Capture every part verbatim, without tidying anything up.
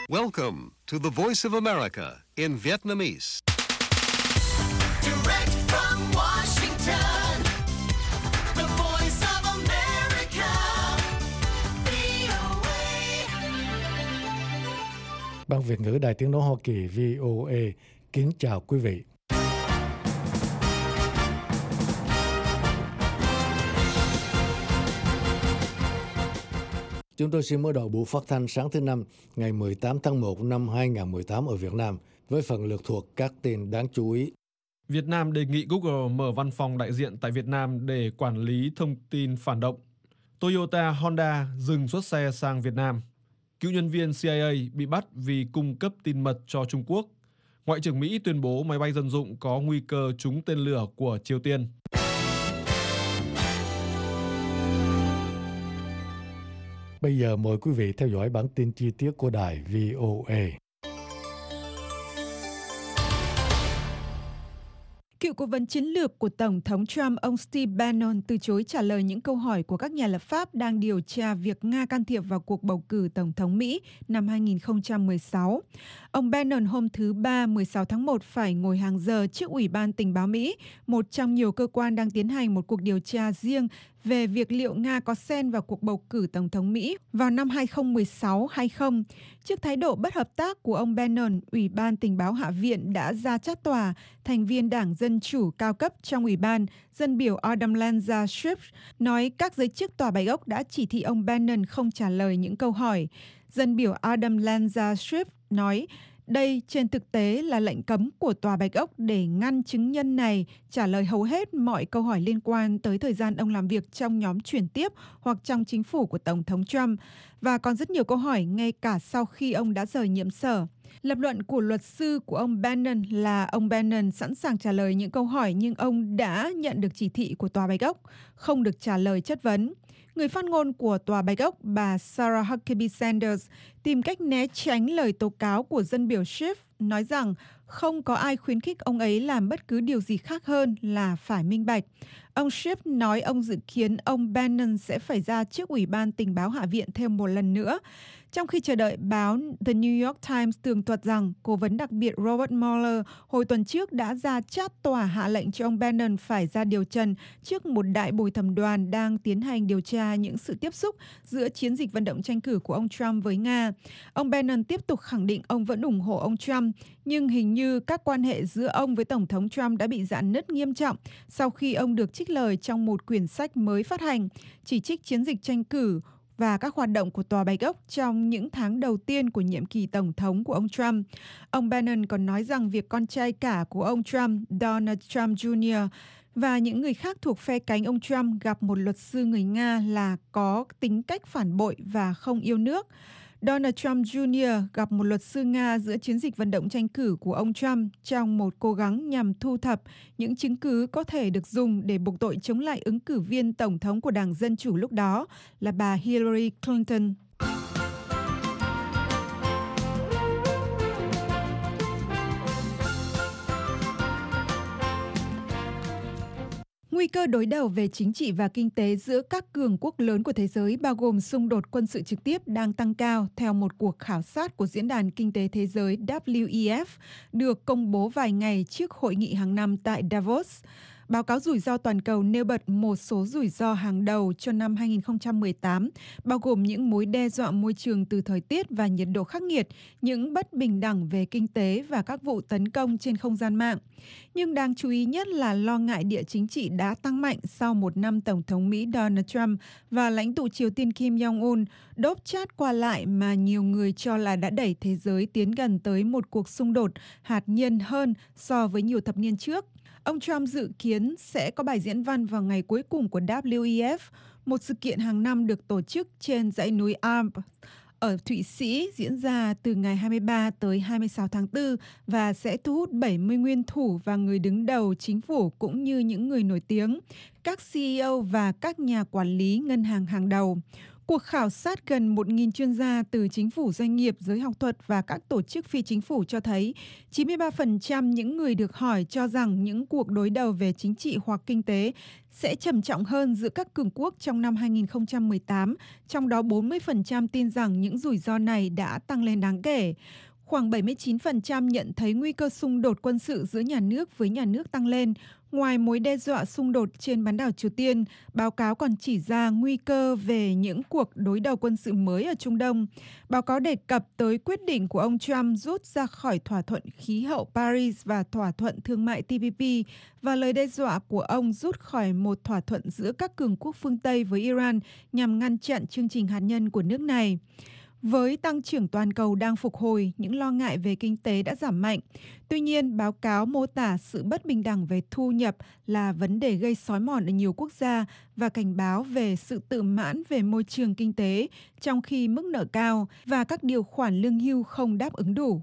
Welcome to the Voice of America in Vietnamese. Direct from Washington, the Voice of America, vê o a. Ban Việt ngữ Đài Tiếng nói Hoa Kỳ vê o a kính chào quý vị. Chúng tôi xin mở đầu buổi phát thanh sáng thứ Năm, ngày mười tám tháng một năm hai nghìn không trăm mười tám ở Việt Nam, với phần lược thuộc các tin đáng chú ý. Việt Nam đề nghị Google mở văn phòng đại diện tại Việt Nam để quản lý thông tin phản động. Toyota, Honda dừng xuất xe sang Việt Nam. Cựu nhân viên xê i a bị bắt vì cung cấp tin mật cho Trung Quốc. Ngoại trưởng Mỹ tuyên bố máy bay dân dụng có nguy cơ trúng tên lửa của Triều Tiên. Bây giờ mời quý vị theo dõi bản tin chi tiết của đài vê o a. Cựu cố vấn chiến lược của Tổng thống Trump, ông Steve Bannon từ chối trả lời những câu hỏi của các nhà lập pháp đang điều tra việc Nga can thiệp vào cuộc bầu cử Tổng thống Mỹ năm hai nghìn không trăm mười sáu. Ông Bannon hôm thứ Ba, mười sáu tháng một phải ngồi hàng giờ trước Ủy ban Tình báo Mỹ, một trong nhiều cơ quan đang tiến hành một cuộc điều tra riêng về việc liệu Nga có xen vào cuộc bầu cử Tổng thống Mỹ vào năm hai nghìn không trăm mười sáu hay không. Trước thái độ bất hợp tác của ông Bannon, Ủy ban Tình báo Hạ viện đã ra trát tòa thành viên Đảng Dân Chủ cao cấp trong Ủy ban, dân biểu Adam Lanza Schiff, nói các giới chức Tòa Bạch Ốc đã chỉ thị ông Bannon không trả lời những câu hỏi. Dân biểu Adam Lanza Schiff nói, đây trên thực tế là lệnh cấm của Tòa Bạch Ốc để ngăn chứng nhân này trả lời hầu hết mọi câu hỏi liên quan tới thời gian ông làm việc trong nhóm chuyển tiếp hoặc trong chính phủ của Tổng thống Trump, và còn rất nhiều câu hỏi ngay cả sau khi ông đã rời nhiệm sở. Lập luận của luật sư của ông Bannon là ông Bannon sẵn sàng trả lời những câu hỏi nhưng ông đã nhận được chỉ thị của Tòa Bạch Ốc không được trả lời chất vấn. Người phát ngôn của Tòa Bạch Ốc, bà Sarah Huckabee Sanders, tìm cách né tránh lời tố cáo của dân biểu Schiff, nói rằng không có ai khuyến khích ông ấy làm bất cứ điều gì khác hơn là phải minh bạch. Ông Schiff nói ông dự kiến ông Bannon sẽ phải ra trước Ủy ban Tình báo Hạ viện thêm một lần nữa. Trong khi chờ đợi, báo The New York Times tường thuật rằng cố vấn đặc biệt Robert Mueller hồi tuần trước đã ra trát tòa hạ lệnh cho ông Bannon phải ra điều trần trước một đại bồi thẩm đoàn đang tiến hành điều tra những sự tiếp xúc giữa chiến dịch vận động tranh cử của ông Trump với Nga. Ông Bannon tiếp tục khẳng định ông vẫn ủng hộ ông Trump, nhưng hình như các quan hệ giữa ông với Tổng thống Trump đã bị rạn nứt nghiêm trọng sau khi ông được trích lời trong một quyển sách mới phát hành, chỉ trích chiến dịch tranh cử và các hoạt động của Tòa Bạch Ốc trong những tháng đầu tiên của nhiệm kỳ Tổng thống của ông Trump. Ông Bannon còn nói rằng việc con trai cả của ông Trump, Donald Trump Junior, và những người khác thuộc phe cánh ông Trump gặp một luật sư người Nga là có tính cách phản bội và không yêu nước. Donald Trump Junior gặp một luật sư Nga giữa chiến dịch vận động tranh cử của ông Trump trong một cố gắng nhằm thu thập những chứng cứ có thể được dùng để buộc tội chống lại ứng cử viên Tổng thống của Đảng Dân Chủ lúc đó là bà Hillary Clinton. Nguy cơ đối đầu về chính trị và kinh tế giữa các cường quốc lớn của thế giới, bao gồm xung đột quân sự trực tiếp, đang tăng cao theo một cuộc khảo sát của Diễn đàn Kinh tế Thế giới W E F được công bố vài ngày trước hội nghị hàng năm tại Davos. Báo cáo rủi ro toàn cầu nêu bật một số rủi ro hàng đầu cho năm hai nghìn không trăm mười tám, bao gồm những mối đe dọa môi trường từ thời tiết và nhiệt độ khắc nghiệt, những bất bình đẳng về kinh tế và các vụ tấn công trên không gian mạng. Nhưng đáng chú ý nhất là lo ngại địa chính trị đã tăng mạnh sau một năm Tổng thống Mỹ Donald Trump và lãnh tụ Triều Tiên Kim Jong-un đốp chat qua lại mà nhiều người cho là đã đẩy thế giới tiến gần tới một cuộc xung đột hạt nhân hơn so với nhiều thập niên trước. Ông Trump dự kiến sẽ có bài diễn văn vào ngày cuối cùng của W E F, một sự kiện hàng năm được tổ chức trên dãy núi Alps ở Thụy Sĩ, diễn ra từ ngày hai mươi ba tới hai mươi sáu tháng tư và sẽ thu hút bảy mươi nguyên thủ và người đứng đầu chính phủ cũng như những người nổi tiếng, các C E O và các nhà quản lý ngân hàng hàng đầu. Cuộc khảo sát gần một nghìn chuyên gia từ chính phủ, doanh nghiệp, giới học thuật và các tổ chức phi chính phủ cho thấy chín mươi ba phần trăm những người được hỏi cho rằng những cuộc đối đầu về chính trị hoặc kinh tế sẽ trầm trọng hơn giữa các cường quốc trong năm hai nghìn không trăm mười tám, trong đó bốn mươi phần trăm tin rằng những rủi ro này đã tăng lên đáng kể. Khoảng bảy mươi chín phần trăm nhận thấy nguy cơ xung đột quân sự giữa nhà nước với nhà nước tăng lên. Ngoài mối đe dọa xung đột trên bán đảo Triều Tiên, báo cáo còn chỉ ra nguy cơ về những cuộc đối đầu quân sự mới ở Trung Đông. Báo cáo đề cập tới quyết định của ông Trump rút ra khỏi thỏa thuận khí hậu Paris và thỏa thuận thương mại T P P và lời đe dọa của ông rút khỏi một thỏa thuận giữa các cường quốc phương Tây với Iran nhằm ngăn chặn chương trình hạt nhân của nước này. Với tăng trưởng toàn cầu đang phục hồi, những lo ngại về kinh tế đã giảm mạnh. Tuy nhiên, báo cáo mô tả sự bất bình đẳng về thu nhập là vấn đề gây xói mòn ở nhiều quốc gia và cảnh báo về sự tự mãn về môi trường kinh tế, trong khi mức nợ cao và các điều khoản lương hưu không đáp ứng đủ.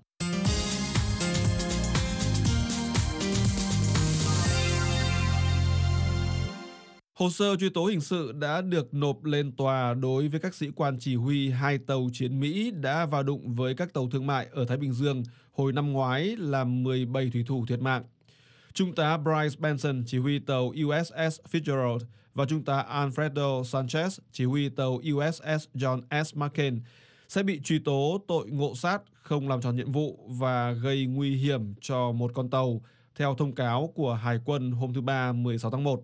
Hồ sơ truy tố hình sự đã được nộp lên tòa đối với các sĩ quan chỉ huy hai tàu chiến Mỹ đã va đụng với các tàu thương mại ở Thái Bình Dương hồi năm ngoái, làm mười bảy thủy thủ thiệt mạng. Trung tá Bryce Benson, chỉ huy tàu U S S Fitzgerald, và Trung tá Alfredo Sanchez, chỉ huy tàu U S S John S. McCain, sẽ bị truy tố tội ngộ sát, không làm tròn nhiệm vụ và gây nguy hiểm cho một con tàu, theo thông cáo của Hải quân hôm thứ Ba mười sáu tháng một.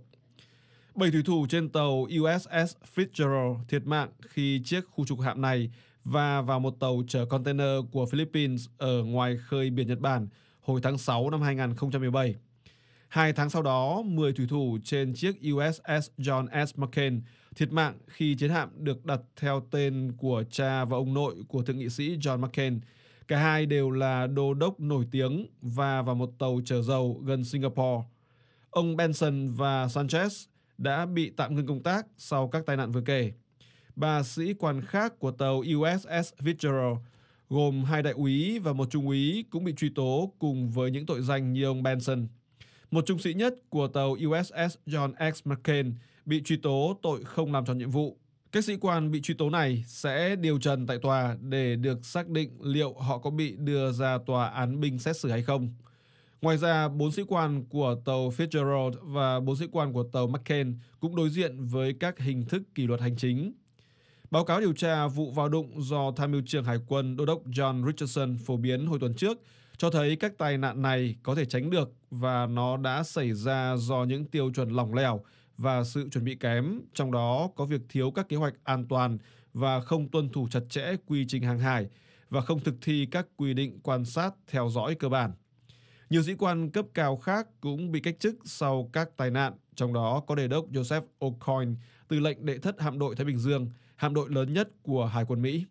Bảy thủy thủ trên tàu U S S Fitzgerald thiệt mạng khi chiếc khu trục hạm này va vào một tàu chở container của Philippines ở ngoài khơi biển Nhật Bản hồi tháng sáu năm hai nghìn không trăm mười bảy. Hai tháng sau đó, mười thủy thủ trên chiếc U S S John S. McCain thiệt mạng khi chiến hạm được đặt theo tên của cha và ông nội của thượng nghị sĩ John McCain. Cả hai đều là đô đốc nổi tiếng và vào một tàu chở dầu gần Singapore. Ông Benson và Sanchez đã bị tạm ngưng công tác sau các tai nạn vừa kể. Ba sĩ quan khác của tàu U S S Fitzgerald, gồm hai đại úy và một trung úy, cũng bị truy tố cùng với những tội danh như ông Benson. Một trung sĩ nhất của tàu U S S John S. McCain bị truy tố tội không làm tròn nhiệm vụ. Các sĩ quan bị truy tố này sẽ điều trần tại tòa để được xác định liệu họ có bị đưa ra tòa án binh xét xử hay không. Ngoài ra, bốn sĩ quan của tàu Fitzgerald và bốn sĩ quan của tàu McCain cũng đối diện với các hình thức kỷ luật hành chính. Báo cáo điều tra vụ va đụng do Tham mưu trưởng Hải quân Đô đốc John Richardson phổ biến hồi tuần trước cho thấy các tai nạn này có thể tránh được và nó đã xảy ra do những tiêu chuẩn lỏng lẻo và sự chuẩn bị kém, trong đó có việc thiếu các kế hoạch an toàn và không tuân thủ chặt chẽ quy trình hàng hải và không thực thi các quy định quan sát theo dõi cơ bản. Nhiều sĩ quan cấp cao khác cũng bị cách chức sau các tai nạn, trong đó có đề đốc Joseph O'Coin, tư lệnh đệ thất hạm đội Thái Bình Dương, hạm đội lớn nhất của Hải quân Mỹ.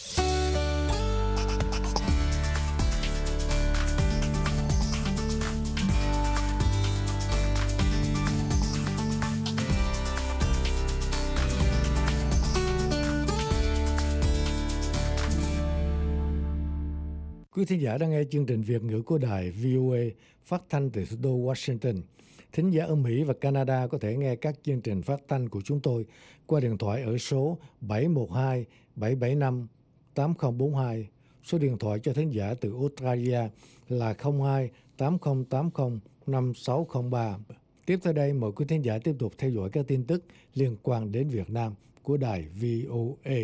Quý thính giả đang nghe chương trình Việt ngữ của đài V O A phát thanh từ thủ đô Washington. Thính giả ở Mỹ và Canada có thể nghe các chương trình phát thanh của chúng tôi qua điện thoại ở số bảy một hai bảy bảy năm tám không bốn hai. Số điện thoại cho thính giả từ Australia là không hai tám không tám không năm sáu không ba. Tiếp theo đây, mời quý thính giả tiếp tục theo dõi các tin tức liên quan đến Việt Nam của đài V O A.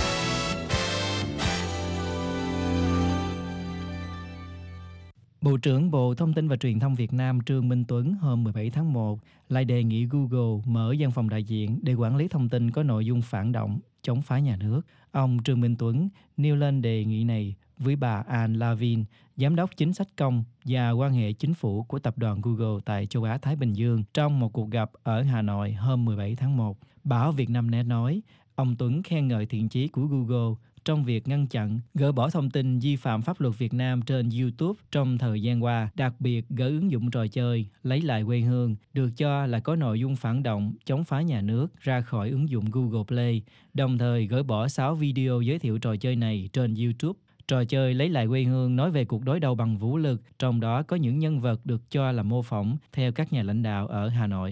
Bộ trưởng Bộ Thông tin và Truyền thông Việt Nam Trương Minh Tuấn hôm mười bảy tháng một lại đề nghị Google mở văn phòng đại diện để quản lý thông tin có nội dung phản động, chống phá nhà nước. Ông Trương Minh Tuấn nêu lên đề nghị này với bà Anne Lavin, giám đốc chính sách công và quan hệ chính phủ của tập đoàn Google tại châu Á Thái Bình Dương trong một cuộc gặp ở Hà Nội hôm mười bảy tháng một. Báo Vietnamnet nói, ông Tuấn khen ngợi thiện chí của Google trong việc ngăn chặn, gỡ bỏ thông tin vi phạm pháp luật Việt Nam trên YouTube trong thời gian qua, đặc biệt gỡ ứng dụng trò chơi Lấy lại quê hương, được cho là có nội dung phản động, chống phá nhà nước ra khỏi ứng dụng Google Play, đồng thời gỡ bỏ sáu video giới thiệu trò chơi này trên YouTube. Trò chơi Lấy lại quê hương nói về cuộc đối đầu bằng vũ lực, trong đó có những nhân vật được cho là mô phỏng theo các nhà lãnh đạo ở Hà Nội.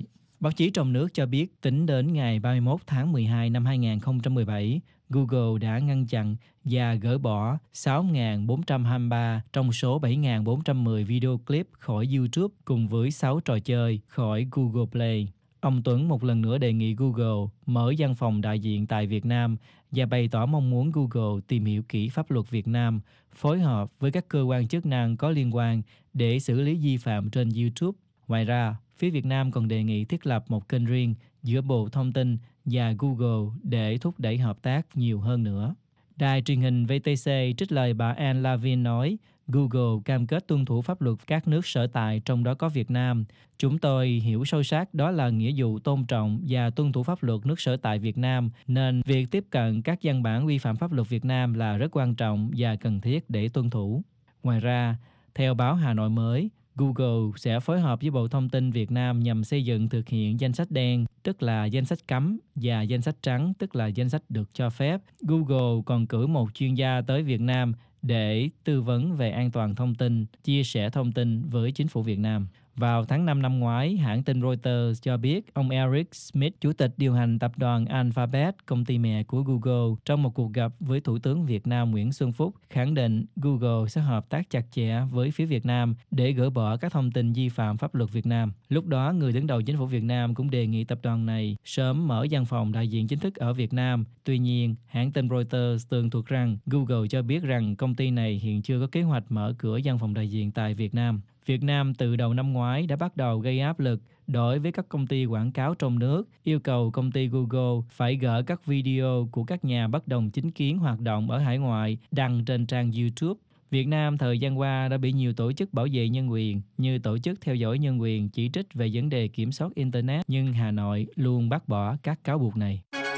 Báo chí trong nước cho biết tính đến ngày ba mươi mốt tháng mười hai năm hai nghìn không trăm mười bảy, Google đã ngăn chặn và gỡ bỏ sáu nghìn bốn trăm hai mươi ba trong số bảy nghìn bốn trăm mười video clip khỏi YouTube cùng với sáu trò chơi khỏi Google Play. Ông Tuấn một lần nữa đề nghị Google mở văn phòng đại diện tại Việt Nam và bày tỏ mong muốn Google tìm hiểu kỹ pháp luật Việt Nam, phối hợp với các cơ quan chức năng có liên quan để xử lý vi phạm trên YouTube. Ngoài ra, phía Việt Nam còn đề nghị thiết lập một kênh riêng giữa Bộ Thông tin và Google để thúc đẩy hợp tác nhiều hơn nữa. Đài truyền hình vê tê xê trích lời bà Anne Lavin nói, Google cam kết tuân thủ pháp luật các nước sở tại, trong đó có Việt Nam. Chúng tôi hiểu sâu sắc đó là nghĩa vụ tôn trọng và tuân thủ pháp luật nước sở tại Việt Nam, nên việc tiếp cận các văn bản vi phạm pháp luật Việt Nam là rất quan trọng và cần thiết để tuân thủ. Ngoài ra, theo báo Hà Nội mới, Google sẽ phối hợp với Bộ Thông tin Việt Nam nhằm xây dựng thực hiện danh sách đen, tức là danh sách cấm, và danh sách trắng, tức là danh sách được cho phép. Google còn cử một chuyên gia tới Việt Nam để tư vấn về an toàn thông tin, chia sẻ thông tin với chính phủ Việt Nam. Vào tháng năm năm ngoái, hãng tin Reuters cho biết ông Eric Smith, chủ tịch điều hành tập đoàn Alphabet, công ty mẹ của Google, trong một cuộc gặp với Thủ tướng Việt Nam Nguyễn Xuân Phúc, khẳng định Google sẽ hợp tác chặt chẽ với phía Việt Nam để gỡ bỏ các thông tin vi phạm pháp luật Việt Nam. Lúc đó, người đứng đầu chính phủ Việt Nam cũng đề nghị tập đoàn này sớm mở văn phòng đại diện chính thức ở Việt Nam. Tuy nhiên, hãng tin Reuters tường thuật rằng Google cho biết rằng công ty này hiện chưa có kế hoạch mở cửa văn phòng đại diện tại Việt Nam. Việt Nam từ đầu năm ngoái đã bắt đầu gây áp lực đối với các công ty quảng cáo trong nước, yêu cầu công ty Google phải gỡ các video của các nhà bất đồng chính kiến hoạt động ở hải ngoại đăng trên trang YouTube. Việt Nam thời gian qua đã bị nhiều tổ chức bảo vệ nhân quyền như Tổ chức Theo dõi Nhân quyền chỉ trích về vấn đề kiểm soát Internet, nhưng Hà Nội luôn bác bỏ các cáo buộc này.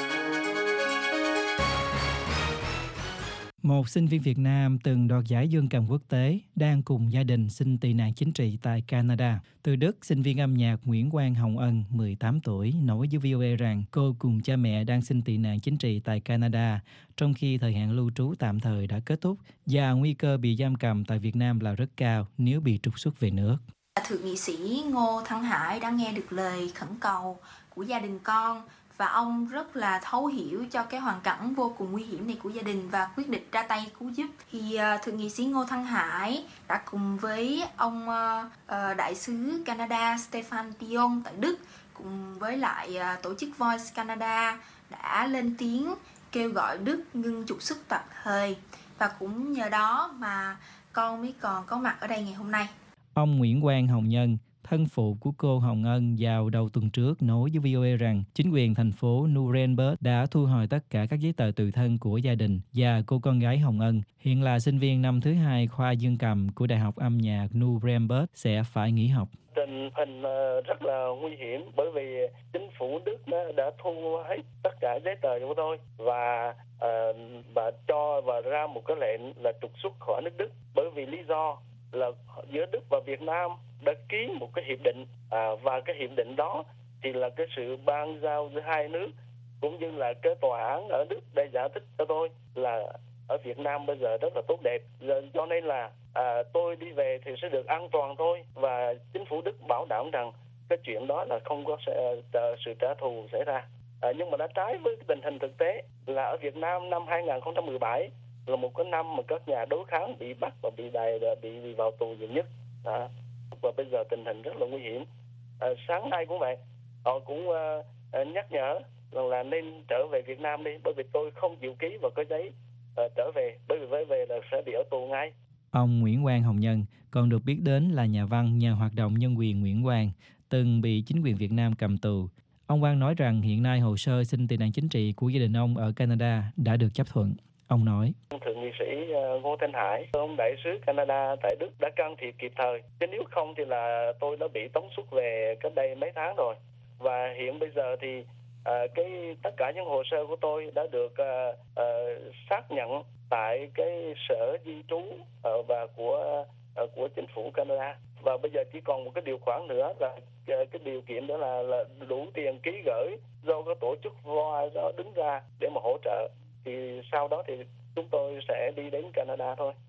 Một sinh viên Việt Nam từng đoạt giải Dương cầm quốc tế đang cùng gia đình xin tị nạn chính trị tại Canada. Từ Đức, sinh viên âm nhạc Nguyễn Quang Hồng Ân, mười tám tuổi, nói với vê o a rằng cô cùng cha mẹ đang xin tị nạn chính trị tại Canada, trong khi thời hạn lưu trú tạm thời đã kết thúc và nguy cơ bị giam cầm tại Việt Nam là rất cao nếu bị trục xuất về nước. Thượng nghị sĩ Ngô Thăng Hải đã nghe được lời khẩn cầu của gia đình con, và ông rất là thấu hiểu cho cái hoàn cảnh vô cùng nguy hiểm này của gia đình và quyết định ra tay cứu giúp. Thì uh, thượng nghị sĩ Ngô Thăng Hải đã cùng với ông uh, uh, đại sứ Canada Stefan Dion tại Đức, cùng với lại uh, tổ chức Voice Canada đã lên tiếng kêu gọi Đức ngưng trục xuất tạm thời, và cũng nhờ đó mà con mới còn có mặt ở đây ngày hôm nay. Ông Nguyễn Quang Hồng Nhân, thân phụ của cô Hồng Ân, vào đầu tuần trước nói với vê o a rằng chính quyền thành phố Nuremberg đã thu hồi tất cả các giấy tờ tùy thân của gia đình và cô con gái Hồng Ân, hiện là sinh viên năm thứ hai khoa dương cầm của Đại học âm nhạc Nuremberg, sẽ phải nghỉ học. Tình hình rất là nguy hiểm bởi vì chính phủ Đức đã thu hết tất cả giấy tờ của tôi và uh, và cho và ra một cái lệnh là trục xuất khỏi nước Đức, bởi vì lý do là giữa Đức và Việt Nam đã ký một cái hiệp định, à, và cái hiệp định đó thì là cái sự ban giao giữa hai nước, cũng như là cái tòa án ở Đức đã giải thích cho tôi là ở Việt Nam bây giờ rất là tốt đẹp, cho nên là à, tôi đi về thì sẽ được an toàn thôi, và chính phủ Đức bảo đảm rằng cái chuyện đó là không có sẽ, sự trả thù xảy ra. À, nhưng mà đã trái với tình hình thực tế là ở Việt Nam năm hai nghìn không trăm mười bảy là một cái năm mà các nhà đối kháng bị bắt và bị đày bị, bị vào tù nhiều nhất. À, và bây giờ tình hình rất là nguy hiểm. À, sáng nay cũng vậy, họ cũng uh, nhắc nhở rằng là nên trở về Việt Nam đi, bởi vì tôi không chịu ký vào cái giấy uh, trở về, bởi vì với về là sẽ bị ở tù ngay. Ông Nguyễn Quang Hồng Nhân còn được biết đến là nhà văn, nhà hoạt động nhân quyền Nguyễn Quang, từng bị chính quyền Việt Nam cầm tù. Ông Quang nói rằng hiện nay hồ sơ xin tị nạn chính trị của gia đình ông ở Canada đã được chấp thuận. Ông nói: Thượng nghị sĩ Ngô Thanh Hải, ông đại sứ Canada tại Đức đã can thiệp kịp thời, chứ nếu không thì là tôi đã bị tống xuất về cách đây mấy tháng rồi. Và hiện bây giờ thì à, cái tất cả những hồ sơ của tôi đã được à, à, xác nhận tại cái sở di trú à, và của à, của chính phủ Canada. Và bây giờ chỉ còn một cái điều khoản nữa là cái điều kiện đó là, là đủ tiền ký gửi do cái tổ chức Voice đó đứng ra để mà hỗ trợ. Thì sau đó thì chúng tôi sẽ đi đến Canada thôi.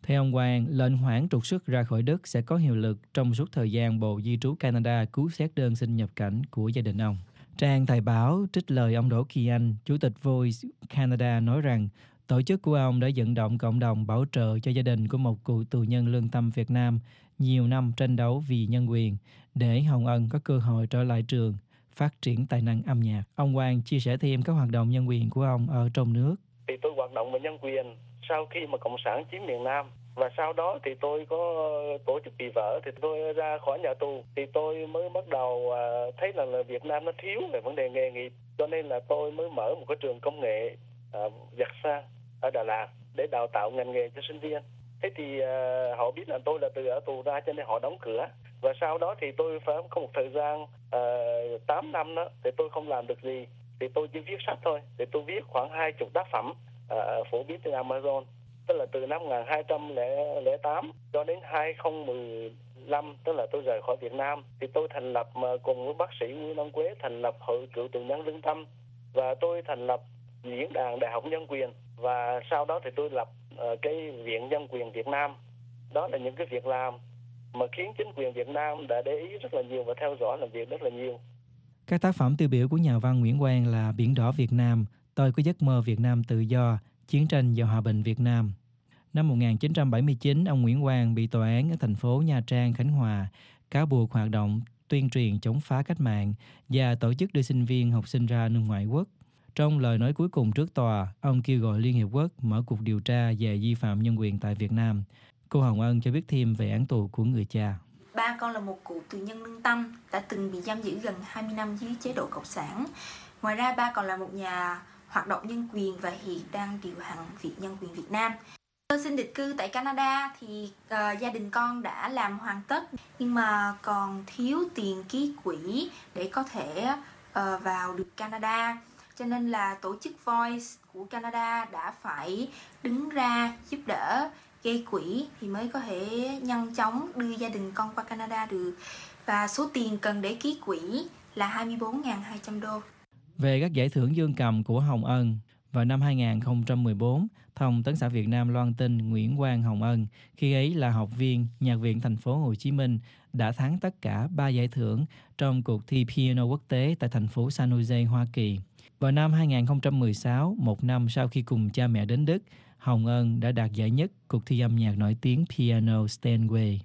Theo ông Quang, lệnh hoãn trục xuất ra khỏi Đức sẽ có hiệu lực trong suốt thời gian Bộ Di trú Canada cứu xét đơn xin nhập cảnh của gia đình ông. Trang Thời báo trích lời ông Đỗ Kỳ Anh, Chủ tịch Voice Canada nói rằng tổ chức của ông đã vận động cộng đồng bảo trợ cho gia đình của một cựu tù nhân lương tâm Việt Nam nhiều năm tranh đấu vì nhân quyền để Hồng Ân có cơ hội trở lại trường, phát triển tài năng âm nhạc. Ông Quang chia sẻ thêm các hoạt động nhân quyền của ông ở trong nước. Thì tôi hoạt động về nhân quyền sau khi mà Cộng sản chiếm miền Nam. Và sau đó thì tôi có tổ chức bị vỡ, thì tôi ra khỏi nhà tù. Thì tôi mới bắt đầu thấy là, là Việt Nam nó thiếu về vấn đề nghề nghiệp. Cho nên là tôi mới mở một cái trường công nghệ uh, giặt sang ở Đà Lạt để đào tạo ngành nghề cho sinh viên. Thế thì uh, họ biết là tôi là từ ở tù ra cho nên họ đóng cửa. Và sau đó thì tôi phải có một thời gian uh, tám năm đó, thì tôi không làm được gì. Thì tôi chỉ viết sách thôi. Thì tôi viết khoảng hai chục tác phẩm uh, phổ biến trên Amazon. Tức là từ năm một nghìn hai trăm lẻ tám cho đến hai không một lăm, tức là tôi rời khỏi Việt Nam, thì tôi thành lập cùng với bác sĩ Nguyễn Văn Quế thành lập Hội Cựu tù nhân lương tâm, và tôi thành lập Diễn đàn Đại học Nhân quyền, và sau đó thì tôi lập uh, cái Viện Nhân quyền Việt Nam. Đó là những cái việc làm mà khiến chính quyền Việt Nam đã để ý rất là nhiều và theo dõi làm việc rất là nhiều. Các tác phẩm tiêu biểu của nhà văn Nguyễn Quang là Biển đỏ Việt Nam, Tôi có giấc mơ Việt Nam tự do, Chiến tranh và hòa bình Việt Nam. Năm một nghìn chín trăm bảy mươi chín, ông Nguyễn Quang bị tòa án ở thành phố Nha Trang, Khánh Hòa cáo buộc hoạt động tuyên truyền chống phá cách mạng và tổ chức đưa sinh viên học sinh ra nước ngoại quốc. Trong lời nói cuối cùng trước tòa, ông kêu gọi Liên Hiệp Quốc mở cuộc điều tra về vi phạm nhân quyền tại Việt Nam. Cô Hồng Ân cho biết thêm về án tù của người cha. Ba con là một cựu tù nhân lương tâm, đã từng bị giam giữ gần hai mươi năm dưới chế độ Cộng sản. Ngoài ra, ba còn là một nhà hoạt động nhân quyền và hiện đang điều hành Viện Nhân quyền Việt Nam. Tôi xin định cư tại Canada thì uh, gia đình con đã làm hoàn tất, nhưng mà còn thiếu tiền ký quỹ để có thể uh, vào được Canada. Cho nên là tổ chức Voice của Canada đã phải đứng ra giúp đỡ gây quỹ thì mới có thể nhanh chóng đưa gia đình con qua Canada được. Và số tiền cần để ký quỹ là hai mươi bốn nghìn hai trăm đô. Về các giải thưởng dương cầm của Hồng Ân, vào năm hai nghìn không trăm mười bốn, Thông tấn xã Việt Nam loan tin Nguyễn Quang Hồng Ân, khi ấy là học viên Nhạc viện Thành phố Hồ Chí Minh, đã thắng tất cả ba giải thưởng trong cuộc thi piano quốc tế tại thành phố San Jose, Hoa Kỳ. Vào năm hai nghìn không trăm mười sáu, một năm sau khi cùng cha mẹ đến Đức, Hồng Ân đã đạt giải nhất cuộc thi âm nhạc nổi tiếng Piano Steinway.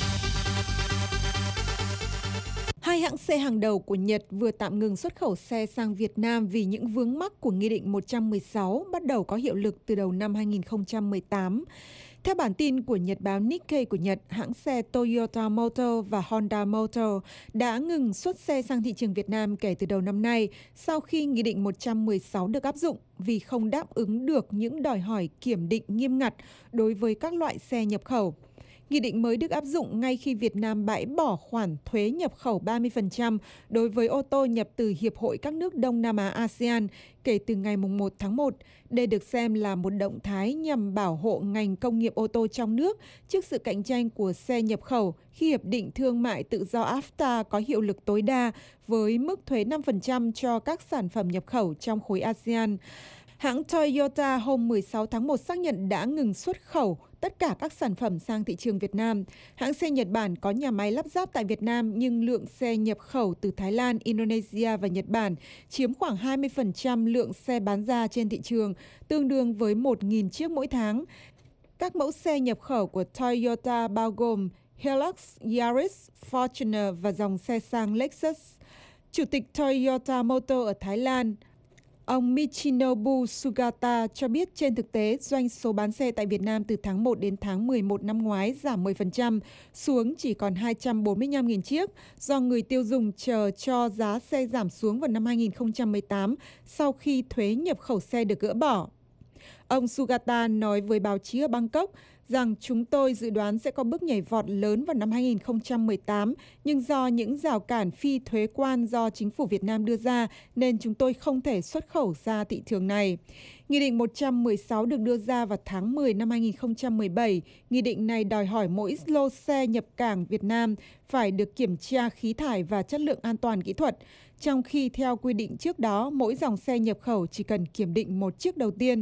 Hai hãng xe hàng đầu của Nhật vừa tạm ngừng xuất khẩu xe sang Việt Nam vì những vướng mắc của Nghị định một trăm mười sáu bắt đầu có hiệu lực từ đầu năm hai nghìn không trăm mười tám. Theo bản tin của nhật báo Nikkei của Nhật, hãng xe Toyota Motor và Honda Motor đã ngừng xuất xe sang thị trường Việt Nam kể từ đầu năm nay sau khi Nghị định một trăm mười sáu được áp dụng vì không đáp ứng được những đòi hỏi kiểm định nghiêm ngặt đối với các loại xe nhập khẩu. Nghị định mới được áp dụng ngay khi Việt Nam bãi bỏ khoản thuế nhập khẩu ba mươi phần trăm đối với ô tô nhập từ Hiệp hội các nước Đông Nam Á a sê an kể từ ngày một tháng một. Đây được xem là một động thái nhằm bảo hộ ngành công nghiệp ô tô trong nước trước sự cạnh tranh của xe nhập khẩu khi Hiệp định Thương mại Tự do ép ta có hiệu lực tối đa với mức thuế năm phần trăm cho các sản phẩm nhập khẩu trong khối a sê an. Hãng Toyota hôm mười sáu tháng một xác nhận đã ngừng xuất khẩu tất cả các sản phẩm sang thị trường Việt Nam. Hãng xe Nhật Bản có nhà máy lắp ráp tại Việt Nam nhưng lượng xe nhập khẩu từ Thái Lan, Indonesia và Nhật Bản chiếm khoảng hai mươi phần trăm lượng xe bán ra trên thị trường, tương đương với một nghìn chiếc mỗi tháng. Các mẫu xe nhập khẩu của Toyota bao gồm Hilux, Yaris, Fortuner và dòng xe sang Lexus. Chủ tịch Toyota Motor ở Thái Lan, ông Michinobu Sugata cho biết trên thực tế doanh số bán xe tại Việt Nam từ tháng một đến tháng mười một năm ngoái giảm mười phần trăm xuống chỉ còn hai trăm bốn mươi lăm nghìn chiếc do người tiêu dùng chờ cho giá xe giảm xuống vào năm hai nghìn không trăm mười tám sau khi thuế nhập khẩu xe được gỡ bỏ. Ông Sugata nói với báo chí ở Bangkok rằng chúng tôi dự đoán sẽ có bước nhảy vọt lớn vào năm hai nghìn không trăm mười tám, nhưng do những rào cản phi thuế quan do chính phủ Việt Nam đưa ra nên chúng tôi không thể xuất khẩu ra thị trường này. Nghị định một trăm mười sáu được đưa ra vào tháng mười năm hai nghìn không trăm mười bảy. Nghị định này đòi hỏi mỗi lô xe nhập cảng Việt Nam phải được kiểm tra khí thải và chất lượng an toàn kỹ thuật, trong khi theo quy định trước đó, mỗi dòng xe nhập khẩu chỉ cần kiểm định một chiếc đầu tiên.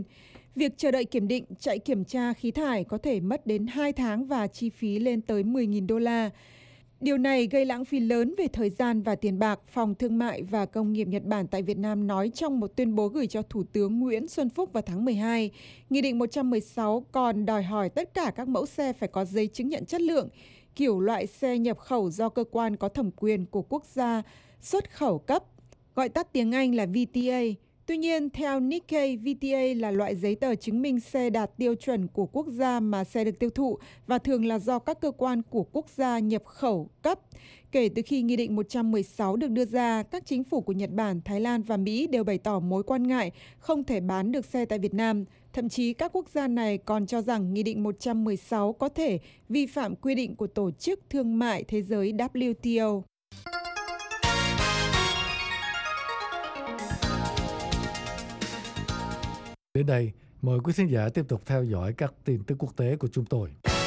Việc chờ đợi kiểm định chạy kiểm tra khí thải có thể mất đến hai tháng và chi phí lên tới mười nghìn đô la. Điều này gây lãng phí lớn về thời gian và tiền bạc, Phòng Thương mại và Công nghiệp Nhật Bản tại Việt Nam nói trong một tuyên bố gửi cho Thủ tướng Nguyễn Xuân Phúc vào tháng mười hai. Nghị định một trăm mười sáu còn đòi hỏi tất cả các mẫu xe phải có giấy chứng nhận chất lượng, kiểu loại xe nhập khẩu do cơ quan có thẩm quyền của quốc gia xuất khẩu cấp, gọi tắt tiếng Anh là vê tê a. Tuy nhiên, theo Nikkei, vê tê a là loại giấy tờ chứng minh xe đạt tiêu chuẩn của quốc gia mà xe được tiêu thụ và thường là do các cơ quan của quốc gia nhập khẩu cấp. Kể từ khi Nghị định một trăm mười sáu được đưa ra, các chính phủ của Nhật Bản, Thái Lan và Mỹ đều bày tỏ mối quan ngại không thể bán được xe tại Việt Nam. Thậm chí các quốc gia này còn cho rằng Nghị định một trăm mười sáu có thể vi phạm quy định của Tổ chức Thương mại Thế giới W T O. Đến đây, mời quý khán giả tiếp tục theo dõi các tin tức quốc tế của chúng tôi.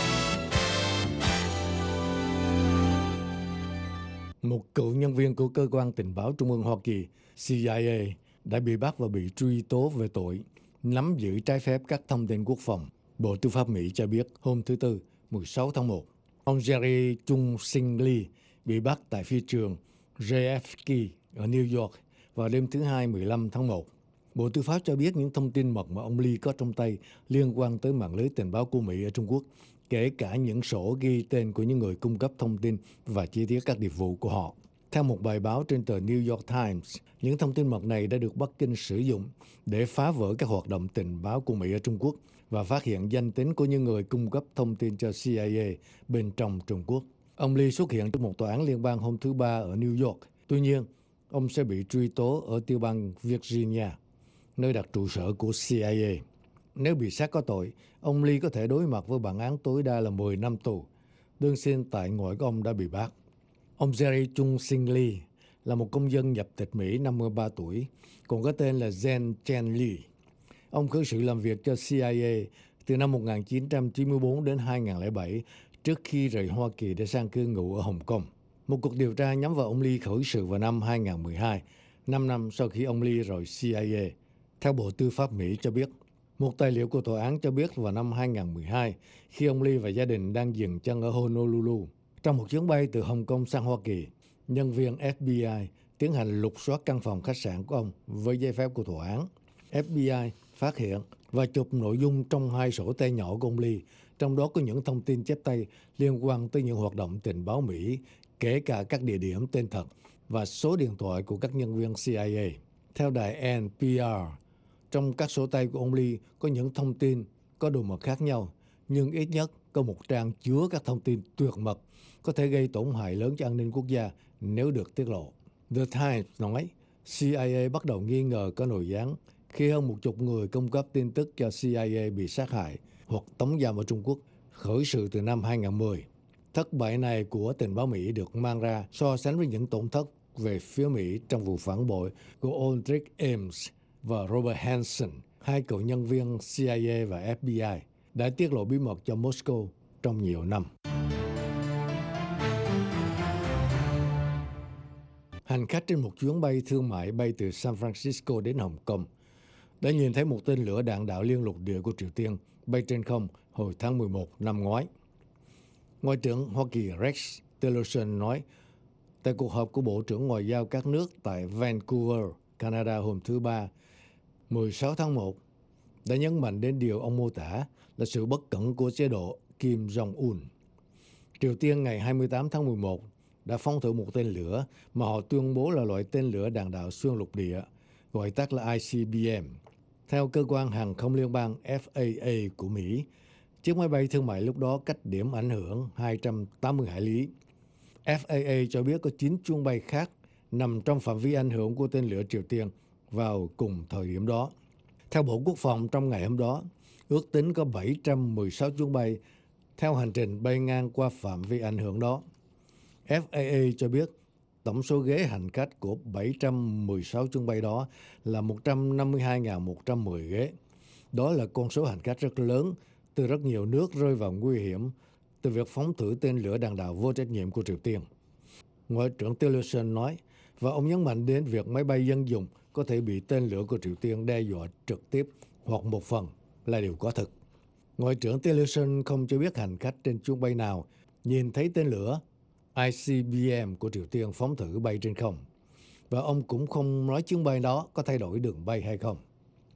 Một cựu nhân viên của cơ quan tình báo Trung ương Hoa Kỳ C I A đã bị bắt và bị truy tố về tội nắm giữ trái phép các thông tin quốc phòng. Bộ Tư pháp Mỹ cho biết hôm thứ Tư, mười sáu tháng một, ông Jerry Chung Sing Lee bị bắt tại phi trường J F K ở New York vào đêm thứ Hai, mười lăm tháng một. Bộ Tư pháp cho biết những thông tin mật mà ông Lee có trong tay liên quan tới mạng lưới tình báo của Mỹ ở Trung Quốc, kể cả những sổ ghi tên của những người cung cấp thông tin và chi tiết các điệp vụ của họ. Theo một bài báo trên tờ New York Times, những thông tin mật này đã được Bắc Kinh sử dụng để phá vỡ các hoạt động tình báo của Mỹ ở Trung Quốc và phát hiện danh tính của những người cung cấp thông tin cho C I A bên trong Trung Quốc. Ông Lee xuất hiện trong một tòa án liên bang hôm thứ Ba ở New York. Tuy nhiên, ông sẽ bị truy tố ở tiểu bang Virginia, nơi đặt trụ sở của C I A. Nếu bị xác có tội, ông Lee có thể đối mặt với bản án tối đa là mười năm tù. Đơn xin tại ngoại của ông đã bị bác. Ông Jerry Chung Sing Lee là một công dân nhập tịch Mỹ năm mươi ba tuổi, còn có tên là Zen Chen Lee. Ông khởi sự làm việc cho C I A từ năm một nghìn chín trăm chín mươi tư đến hai nghìn không trăm lẻ bảy, trước khi rời Hoa Kỳ để sang cư ngụ ở Hồng Kông. Một cuộc điều tra nhắm vào ông Lee khởi sự vào năm hai nghìn không trăm mười hai, năm năm sau khi ông Lee rời C I A. Theo Bộ Tư pháp Mỹ cho biết, một tài liệu của tòa án cho biết vào năm hai nghìn không trăm mười hai, khi ông Lee và gia đình đang dừng chân ở Honolulu, trong một chuyến bay từ Hồng Kông sang Hoa Kỳ, nhân viên F B I tiến hành lục soát căn phòng khách sạn của ông với giấy phép của tòa án. F B I phát hiện và chụp nội dung trong hai sổ tay nhỏ của ông Lee, trong đó có những thông tin chép tay liên quan tới những hoạt động tình báo Mỹ, kể cả các địa điểm tên thật và số điện thoại của các nhân viên C I A. Theo đài N P R, trong các sổ tay của ông Lee có những thông tin có đồ mật khác nhau, nhưng ít nhất có một trang chứa các thông tin tuyệt mật có thể gây tổn hại lớn cho an ninh quốc gia nếu được tiết lộ. The Times nói C I A bắt đầu nghi ngờ có nội gián khi hơn một chục người cung cấp tin tức cho C I A bị sát hại hoặc tống giam ở Trung Quốc, khởi sự từ năm hai nghìn không trăm mười. Thất bại này của tình báo Mỹ được mang ra so sánh với những tổn thất về phía Mỹ trong vụ phản bội của Aldrich Ames và Robert Hanssen, hai cựu nhân viên C I A và F B I, đã tiết lộ bí mật cho Moscow trong nhiều năm. Hành khách trên một chuyến bay thương mại bay từ San Francisco đến Hồng Kông đã nhìn thấy một tên lửa đạn đạo liên lục địa của Triều Tiên bay trên không hồi tháng mười một năm ngoái. Ngoại trưởng Hoa Kỳ Rex Tillerson nói tại cuộc họp của Bộ trưởng Ngoại giao các nước tại Vancouver, Canada hôm thứ Ba, mười sáu tháng một, đã nhấn mạnh đến điều ông mô tả là sự bất cẩn của chế độ Kim Jong-un. Triều Tiên ngày hai mươi tám tháng mười một đã phóng thử một tên lửa mà họ tuyên bố là loại tên lửa đạn đạo xuyên lục địa, gọi tắt là I C B M. Theo cơ quan hàng không liên bang F A A của Mỹ, chiếc máy bay thương mại lúc đó cách điểm ảnh hưởng hai trăm tám mươi hải lý. F A A cho biết có chín chuyến bay khác nằm trong phạm vi ảnh hưởng của tên lửa Triều Tiên vào cùng thời điểm đó. Theo Bộ Quốc phòng, trong ngày hôm đó, ước tính có bảy trăm mười sáu chuyến bay theo hành trình bay ngang qua phạm vi ảnh hưởng đó. F A A cho biết tổng số ghế hành khách của bảy trăm mười sáu chuyến bay đó là một trăm năm mươi hai nghìn một trăm mười ghế. Đó là con số hành khách rất lớn từ rất nhiều nước rơi vào nguy hiểm từ việc phóng thử tên lửa đạn đạo vô trách nhiệm của Triều Tiên. Ngoại trưởng Tillerson nói, và ông nhấn mạnh đến việc máy bay dân dụng có thể bị tên lửa của Triều Tiên đe dọa trực tiếp hoặc một phần. là điều có thực. Ngoại trưởng Tillerson không cho biết hành khách trên chuyến bay nào nhìn thấy tên lửa I C B M của Triều Tiên phóng thử bay trên không. Và ông cũng không nói chuyến bay đó có thay đổi đường bay hay không.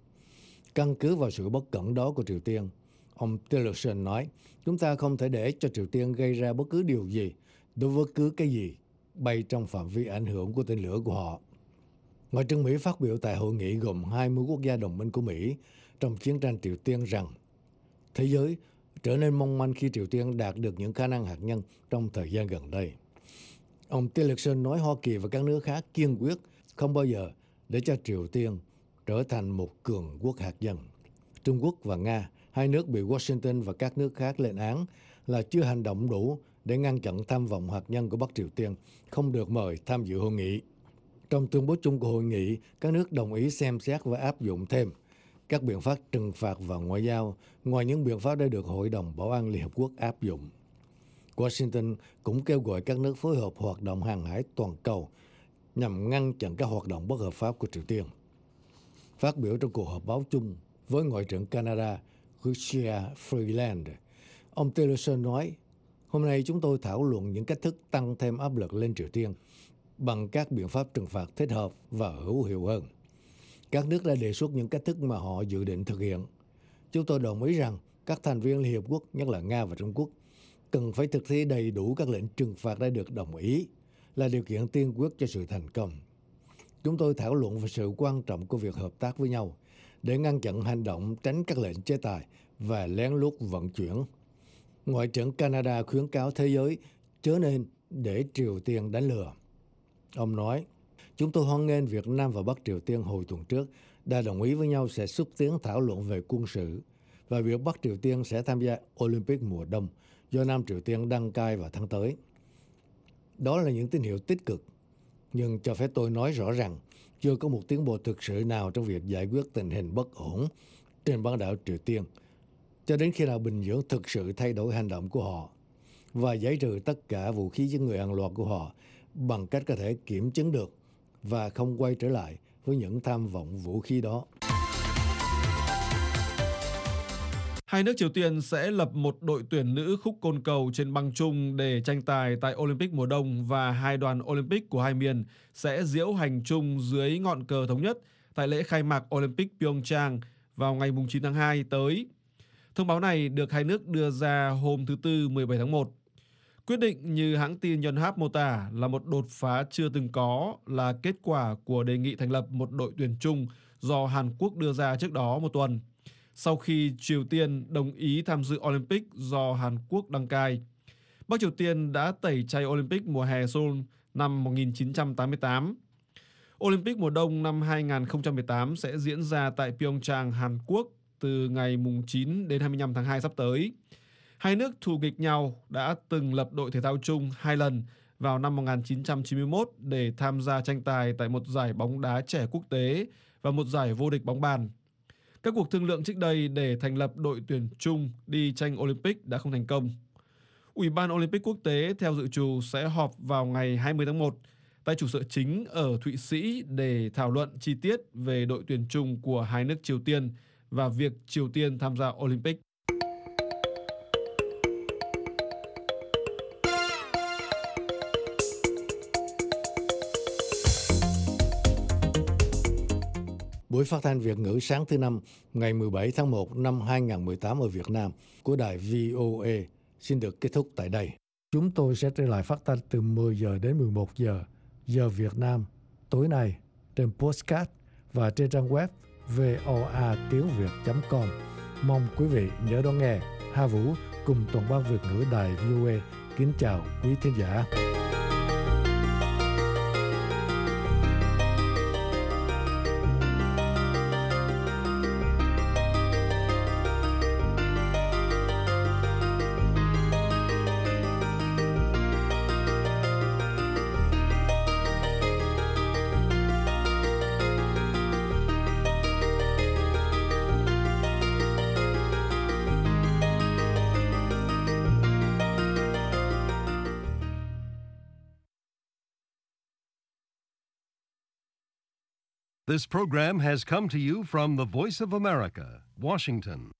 Căn cứ vào sự bất cẩn đó của Triều Tiên, ông Tillerson nói, chúng ta không thể để cho Triều Tiên gây ra bất cứ điều gì đối với bất cứ cái gì bay trong phạm vi ảnh hưởng của tên lửa của họ. Ngoại trưởng Mỹ phát biểu tại hội nghị gồm hai mươi quốc gia đồng minh của Mỹ trong chiến tranh Triều Tiên rằng thế giới trở nên mong manh khi Triều Tiên đạt được những khả năng hạt nhân trong thời gian gần đây. Ông Tillerson nói Hoa Kỳ và các nước khác kiên quyết không bao giờ để cho Triều Tiên trở thành một cường quốc hạt nhân. Trung Quốc và Nga, hai nước bị Washington và các nước khác lên án là chưa hành động đủ để ngăn chặn tham vọng hạt nhân của Bắc Triều Tiên, không được mời tham dự hội nghị. Trong tuyên bố chung của hội nghị, các nước đồng ý xem xét và áp dụng thêm các biện pháp trừng phạt và ngoại giao ngoài những biện pháp đã được Hội đồng Bảo an Liên Hợp Quốc áp dụng. Washington cũng kêu gọi các nước phối hợp hoạt động hàng hải toàn cầu nhằm ngăn chặn các hoạt động bất hợp pháp của Triều Tiên. Phát biểu trong cuộc họp báo chung với Ngoại trưởng Canada Chrystia Freeland, ông Tillerson nói, hôm nay chúng tôi thảo luận những cách thức tăng thêm áp lực lên Triều Tiên bằng các biện pháp trừng phạt thích hợp và hữu hiệu hơn. Các nước đã đề xuất những cách thức mà họ dự định thực hiện. Chúng tôi đồng ý rằng các thành viên Liên Hiệp Quốc, nhất là Nga và Trung Quốc, cần phải thực thi đầy đủ các lệnh trừng phạt đã được đồng ý, là điều kiện tiên quyết cho sự thành công. Chúng tôi thảo luận về sự quan trọng của việc hợp tác với nhau để ngăn chặn hành động tránh các lệnh chế tài và lén lút vận chuyển. Ngoại trưởng Canada khuyến cáo thế giới chớ nên để Triều Tiên đánh lừa. Ông nói, chúng tôi hoan nghênh Việt Nam và Bắc Triều Tiên hồi tuần trước đã đồng ý với nhau sẽ xúc tiến thảo luận về quân sự và việc Bắc Triều Tiên sẽ tham gia Olympic mùa đông do Nam Triều Tiên đăng cai vào tháng tới. Đó là những tín hiệu tích cực, nhưng cho phép tôi nói rõ rằng chưa có một tiến bộ thực sự nào trong việc giải quyết tình hình bất ổn trên bán đảo Triều Tiên, cho đến khi nào Bình Nhưỡng thực sự thay đổi hành động của họ và giải trừ tất cả vũ khí giết người hàng loạt của họ bằng cách có thể kiểm chứng được và không quay trở lại với những tham vọng vũ khí đó. Hai nước Triều Tiên sẽ lập một đội tuyển nữ khúc côn cầu trên băng chung để tranh tài tại Olympic mùa đông và hai đoàn Olympic của hai miền sẽ diễu hành chung dưới ngọn cờ thống nhất tại lễ khai mạc Olympic Pyeongchang vào ngày chín tháng hai tới. Thông báo này được hai nước đưa ra hôm thứ Tư mười bảy tháng một. Quyết định như hãng tin Yonhap mô tả là một đột phá chưa từng có, là kết quả của đề nghị thành lập một đội tuyển chung do Hàn Quốc đưa ra trước đó một tuần, sau khi Triều Tiên đồng ý tham dự Olympic do Hàn Quốc đăng cai. Bắc Triều Tiên đã tẩy chay Olympic mùa hè Seoul năm một nghìn chín trăm tám mươi tám. Olympic mùa đông năm hai nghìn không trăm mười tám sẽ diễn ra tại Pyeongchang, Hàn Quốc từ ngày chín đến hai mươi lăm tháng hai sắp tới. Hai nước thù nghịch nhau đã từng lập đội thể thao chung hai lần vào năm một nghìn chín trăm chín mươi mốt để tham gia tranh tài tại một giải bóng đá trẻ quốc tế và một giải vô địch bóng bàn. Các cuộc thương lượng trước đây để thành lập đội tuyển chung đi tranh Olympic đã không thành công. Ủy ban Olympic quốc tế theo dự trù sẽ họp vào ngày hai mươi tháng một tại trụ sở chính ở Thụy Sĩ để thảo luận chi tiết về đội tuyển chung của hai nước Triều Tiên và việc Triều Tiên tham gia Olympic. Buổi phát thanh Việt ngữ sáng thứ Năm, ngày mười bảy tháng một năm hai nghìn không trăm mười tám ở Việt Nam của đài vê o a xin được kết thúc tại đây. Chúng tôi sẽ trở lại phát thanh từ mười giờ đến mười một giờ, giờ Việt Nam, tối nay trên podcast và trên trang web voa tiếng việt chấm com. Mong quý vị nhớ đón nghe. Hà Vũ cùng toàn ban Việt ngữ đài vê o a kính chào quý thính giả. This program has come to you from the Voice of America, Washington.